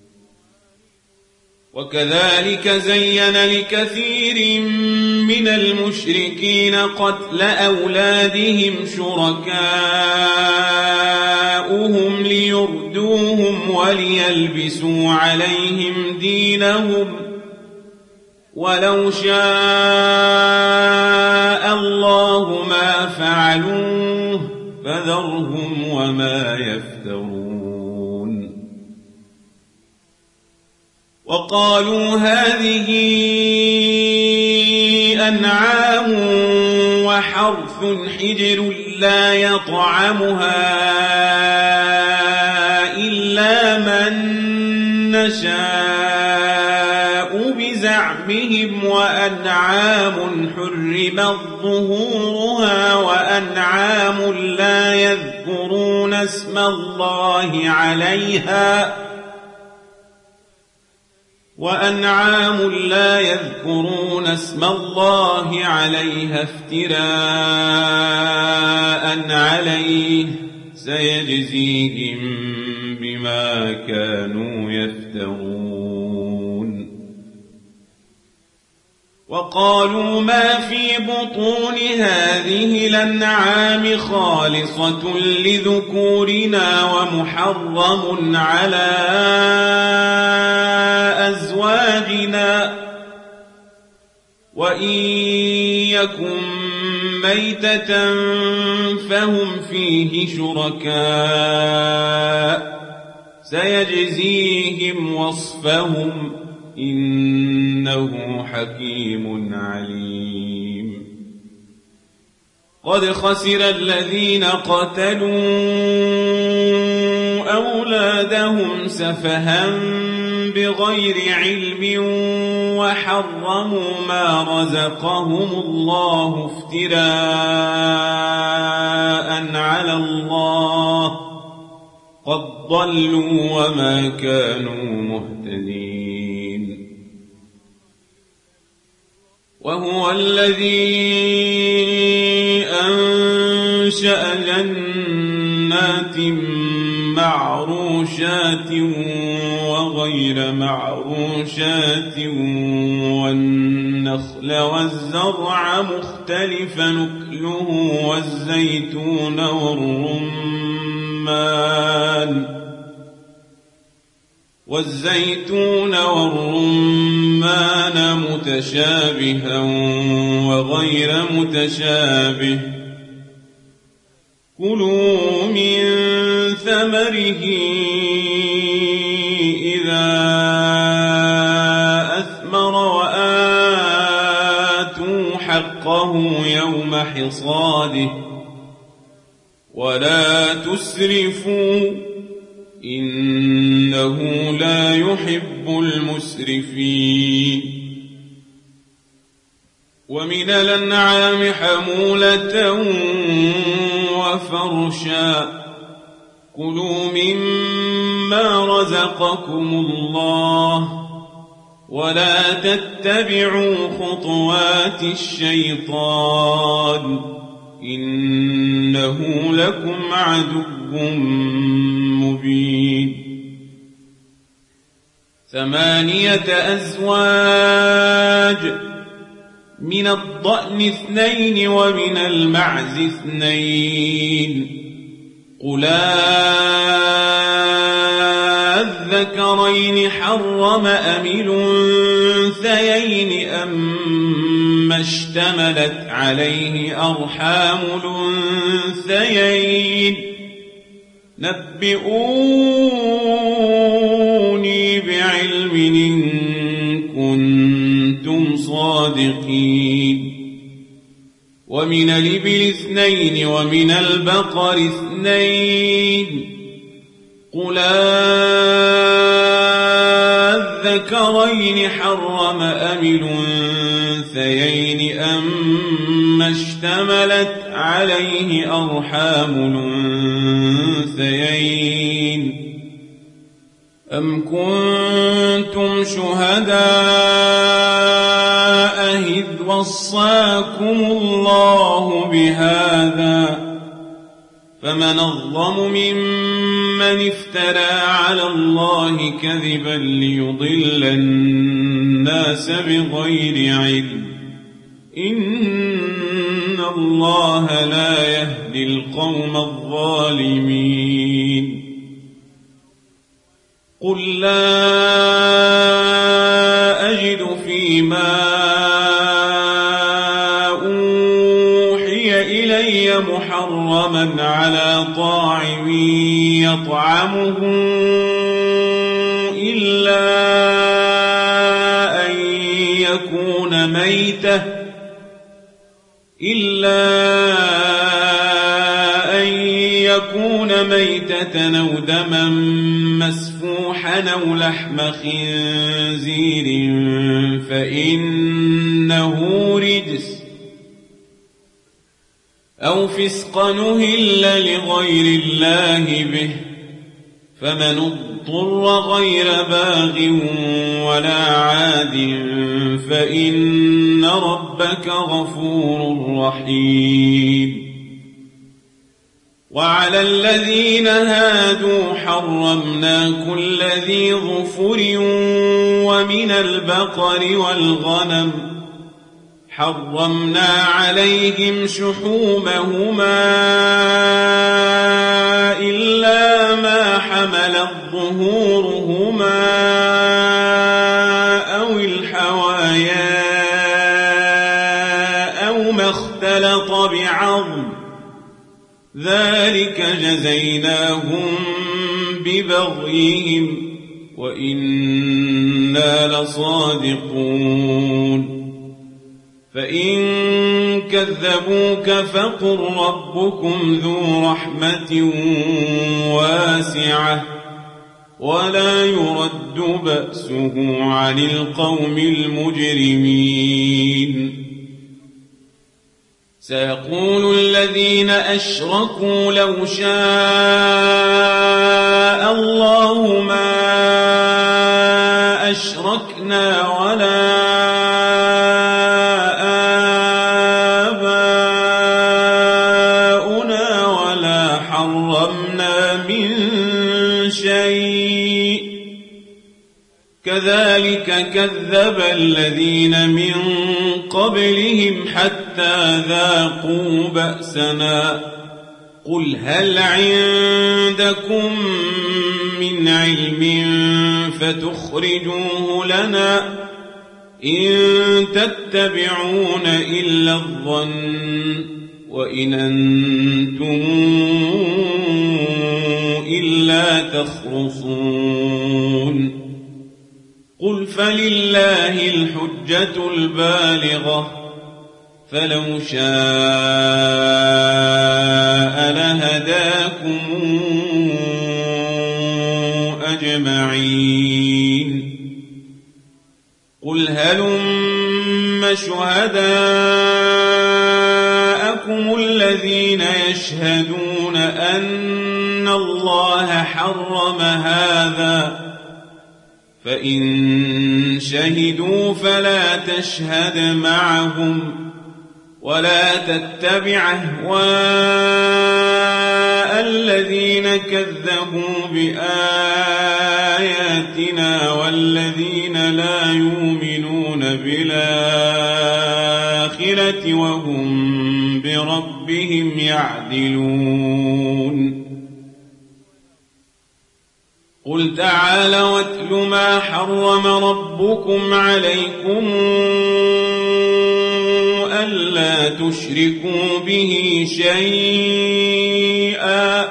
وكذلك زين لكثير من المشركين قتل أولادهم شركاؤهم ليردوهم وليلبسوا عليهم دينهم ولو شاء الله ما فعلوه فذرهم وما يفترون. وقالوا هذه أنعام وحرث حجر لا يطعمها إلا من نشاء بزعمهم وأنعام حرمت ظهورها وأنعام لا يذكرون اسم الله عليها افتراء عليه سيجزيهم بما كانوا يفترون. وقالوا ما في بطون هذه الأنعام خالصة لذكورنا ومحرم على أزواجنا وإن يكن ميتة فهم فيه شركاء سيجزيهم وصفهم إنه حكيم عليم. قد خسر الذين قتلوا أولادهم سفها بغير علم وحرموا ما رزقهم الله افتراء على الله قد ضلوا وما كانوا مهتدين وهو الذي أنشأ جنات معروشات وغير معروشات والنخل والزرع مختلفا نكله والزيتون والرمان متشابها وغير متشابه كلوا من ثمره إذا أثمر وآتوا حقه يوم حصاده ولا تسرفوا إنه لا يحب المسرفين ومن الأنعام حمولة وفرشا كلوا مما رزقكم الله ولا تتبعوا خطوات الشيطان إنه لكم عدو مبين 8 أزواج من الضأن 2 ومن المعز 2 قل الذكرين حرم أم الأنثيين أما اشتملت عليه أرحام الأنثيين نبئوني بعلم إن كنتم صادقين ومن الإبل 2 ومن البقر 2 قل الذكرين حرم أم الأنثيين أما اشتملت عليه أرحام الأنثيين أم كنتم شهداء إذ وصاكم الله بهذا فمن أظلم ممن افترى على الله كذبا ليضل الناس بغير علم إن الله لا يهدي القوم الظالمين قل لا أجد فيما أوحي إلي محرما على طاعم يطعمه إلا أن يكون ميتة أو دما مسفوحا أو لحم خنزير فإنه رجس أو فسقا أهل لغير الله به فمن اضطر غير باغ ولا عاد فإن ربك غفور رحيم وعلى الذين هادوا حرمنا كل ذي ظفر ومن البقر والغنم حرمنا عليهم شحومهما إلا ما حملت ظهورهما أو الحوايا أو ما اختلط بعظم ذلك جزيناهم ببغيهم وإنا لصادقون فإن كذبوك فقل ربكم ذو رحمة واسعة ولا يرد بأسه عن القوم المجرمين سيقول الذين أشركوا لو شاء الله ما أشركنا ولا آباؤنا ولا حرمنا من شيء كذلك كذب الذين من قبلهم حتى ذاقوا بأسنا قل هل عندكم من علم فتخرجوه لنا إن تتبعون إلا الظن وإن أنتم إلا تخرصون قل فلله الحجة البالغة فلو شاء لهداكم أجمعين قل هلم شهداءكم الذين يشهدون أن الله حرم هذا فإن شهدوا فلا تشهد معهم ولا تتبع أهواء الذين كذبوا بآياتنا والذين لا يؤمنون بالآخرة وهم بربهم يعدلون قل تعالوا واتل ما حرم ربكم عليكم ألا تشركوا به شيئا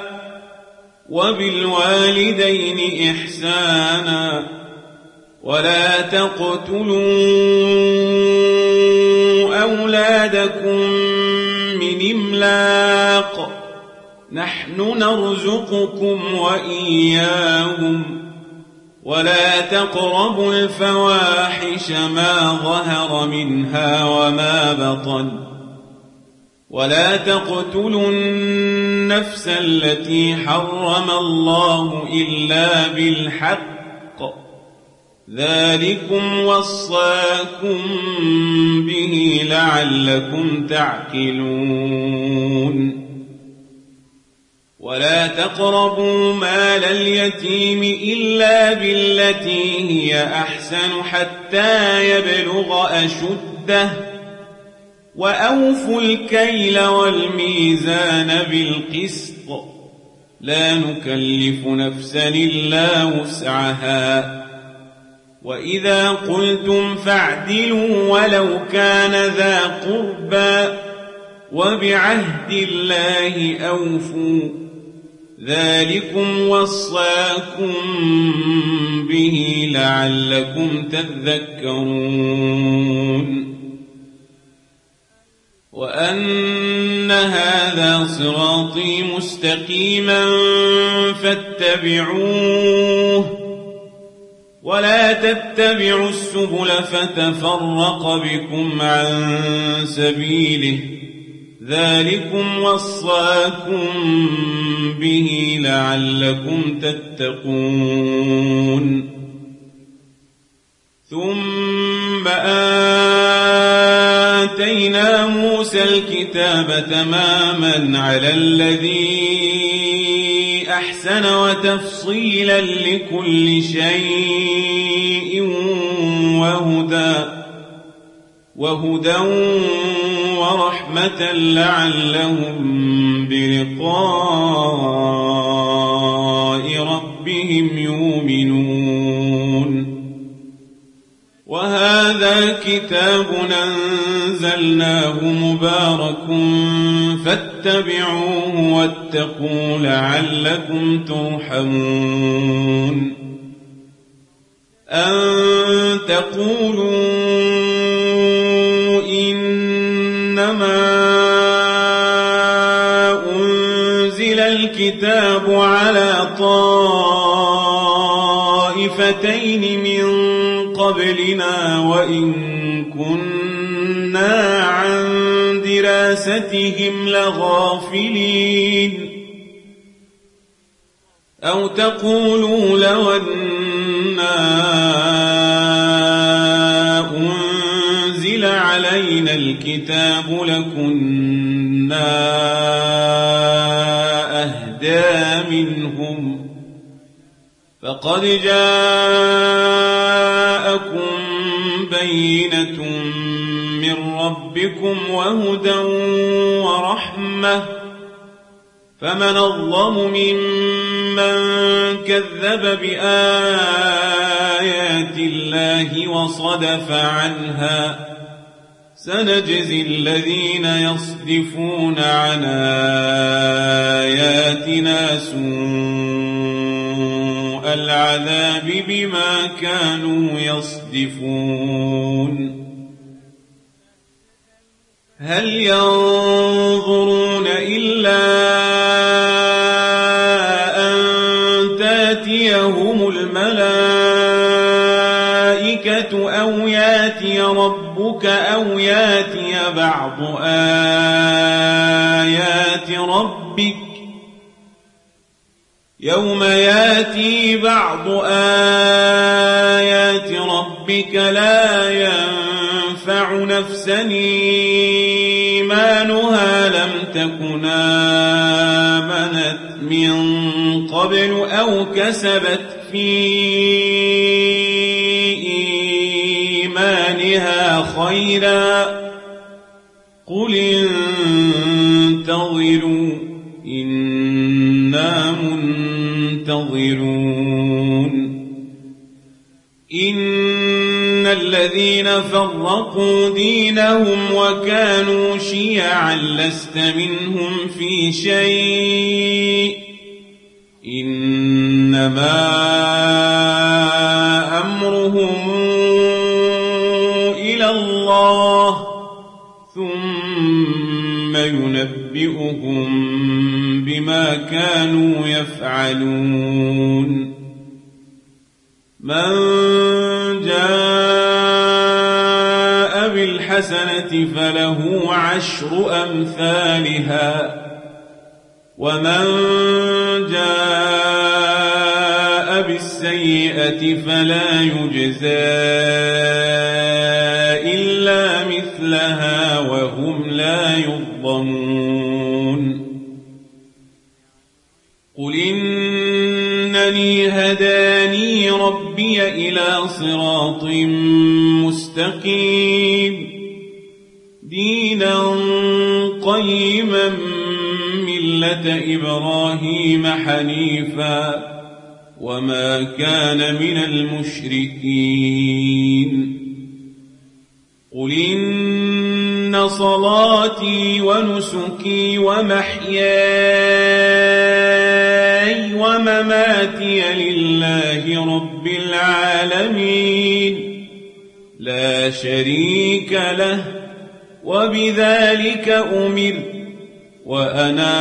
وبالوالدين إحسانا ولا تقتلوا أولادكم من إملاق نحن نرزقكم وإياهم ولا تقربوا الفواحش ما ظهر منها وما بطن ولا تقتلوا النفس التي حرم الله إلا بالحق ذلكم وصاكم به لعلكم تعقلون ولا تقربوا مال اليتيم إلا بالتي هي أحسن حتى يبلغ أشده وأوفوا الكيل والميزان بالقسط لا نكلف نفسا إلا وسعها وإذا قلتم فاعدلوا ولو كان ذا قربى وبعهد الله أوفوا ذلكم وصاكم به لعلكم تذكرون وأن هذا صراطي مستقيما فاتبعوه ولا تتبعوا السبل فتفرق بكم عن سبيله ذلكم وصاكم به لعلكم تتقون ثم آتينا موسى الكتاب تماما على الذي أحسن وتفصيلا لكل شيء وهدى ورحمة لعلهم بلقاء ربهم يؤمنون وهذا كتاب أنزلناه مبارك فاتبعوه واتقوا لعلكم ترحمون أن تقولوا إنما أنزل الكتاب على طائفتين من قبلنا وإن كنا عن دراستهم لغافلين أو تقولوا لو أنا أنزل علينا الكتاب لكنا أهدى منهم فقد جاءكم بينة من ربكم وهدى ورحمة فمن أظلم ممن كذب بآيات الله وصدف عنها سنجزي الذين يصدفون عن آياتنا سوء العذاب بما كانوا يصدفون هل ينظرون إلا أن تأتيهم الملائكة أو يأتي ربك أو يأتي بعض آيات ربك يوم يأتي بعض آيات ربك لا ينفع نفسا إيمانها لم تكن آمنت من قبل أو كسبت في إيمانها خيرا قل انتظروا إنا منتظرون إن الذين فرقوا دينهم وكانوا شيعا لست منهم في شيء إنما أمرهم إلى الله ثم ينبئهم بما كانوا يفعلون من جاء بالحسنة فله 10 أمثالها ومن جاء بالسيئة فلا يجزى إلا مثلها وهم لا يظلمون قل إنني هداني ربي إلى صراط مستقيم دينا قيما ملة إبراهيم حنيفا وما كان من المشركين قل إن صلاتي ونسكي ومحياي ومماتي لله رب العالمين لا شريك له وبذلك أمرت وأنا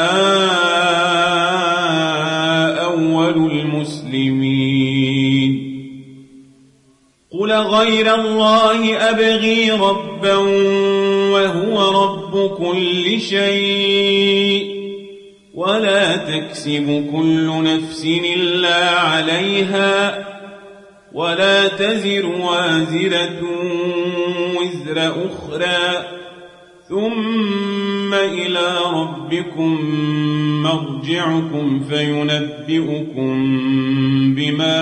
أول المسلمين قل غير الله أبغي ربا وهو رب كل شيء ولا تكسب كل نفس إلا عليها ولا تزر وازرة وزر أخرى ثم إلى ربكم مرجعكم فينبئكم بما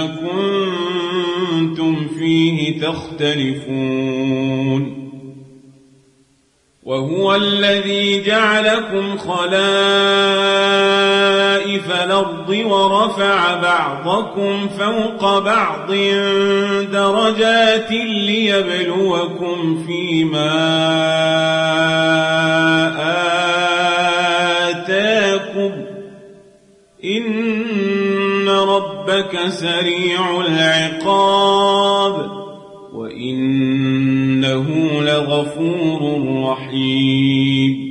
كنتم فيه تختلفون وهو الذي جعلكم خلائف الأرض ورفع بعضكم فوق بعض درجات ليبلوكم فيما آتاكم إن ربك سريع العقاب وإنه لغفور رحيم